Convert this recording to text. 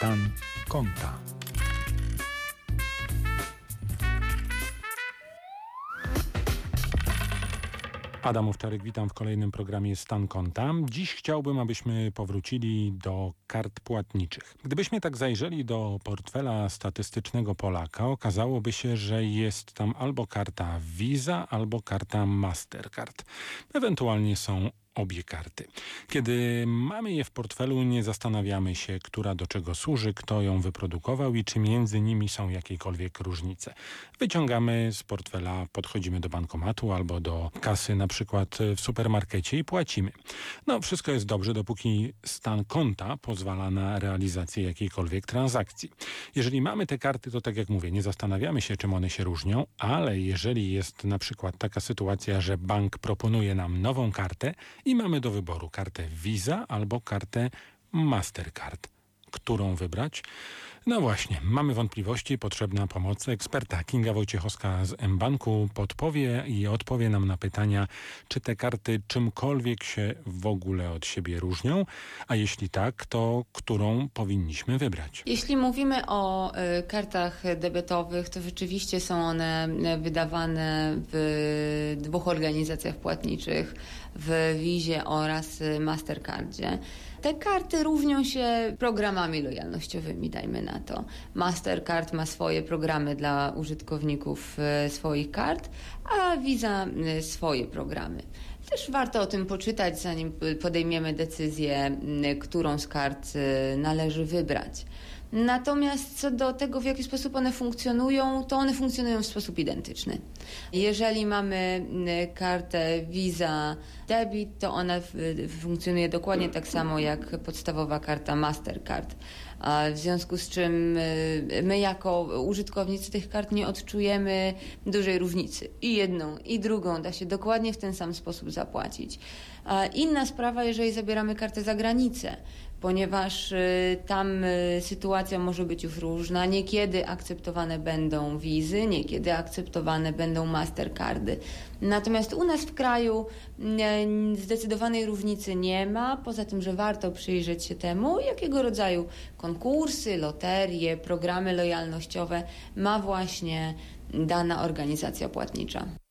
Stan konta. Adam Owczarek, witam w kolejnym programie Stan konta. Dziś chciałbym, abyśmy powrócili do kart płatniczych. Gdybyśmy tak zajrzeli do portfela statystycznego Polaka, okazałoby się, że jest tam albo karta Visa, albo karta Mastercard. Ewentualnie są obie karty. Kiedy mamy je w portfelu, nie zastanawiamy się, która do czego służy, kto ją wyprodukował i czy między nimi są jakiekolwiek różnice. Wyciągamy z portfela, podchodzimy do bankomatu albo do kasy na przykład w supermarkecie i płacimy. No, wszystko jest dobrze, dopóki stan konta pozwala na realizację jakiejkolwiek transakcji. Jeżeli mamy te karty, to tak jak mówię, nie zastanawiamy się, czym one się różnią, ale jeżeli jest na przykład taka sytuacja, że bank proponuje nam nową kartę, i mamy do wyboru kartę Visa albo kartę Mastercard. Którą wybrać? No właśnie, mamy wątpliwości, potrzebna pomoc eksperta. Kinga Wojciechowska z mBanku podpowie i odpowie nam na pytania, czy te karty czymkolwiek się w ogóle od siebie różnią, a jeśli tak, to którą powinniśmy wybrać? Jeśli mówimy o kartach debetowych, to rzeczywiście są one wydawane w dwóch organizacjach płatniczych, w Vizie oraz Mastercardzie. Te karty różnią się programami lojalnościowymi, dajmy na to. Mastercard ma swoje programy dla użytkowników swoich kart, a Visa swoje programy. Też warto o tym poczytać, zanim podejmiemy decyzję, którą z kart należy wybrać. Natomiast co do tego, w jaki sposób one funkcjonują, to one funkcjonują w sposób identyczny. Jeżeli mamy kartę Visa Debit, to ona funkcjonuje dokładnie tak samo jak podstawowa karta Mastercard. W związku z czym my jako użytkownicy tych kart nie odczujemy dużej różnicy. I jedną, i drugą da się dokładnie w ten sam sposób zapłacić. Inna sprawa, jeżeli zabieramy kartę za granicę, ponieważ tam sytuacja może być już różna. Niekiedy akceptowane będą wizy, niekiedy akceptowane będą Mastercardy. Natomiast u nas w kraju zdecydowanej różnicy nie ma, poza tym, że warto przyjrzeć się temu, jakiego rodzaju konkursy, loterie, programy lojalnościowe ma właśnie dana organizacja płatnicza.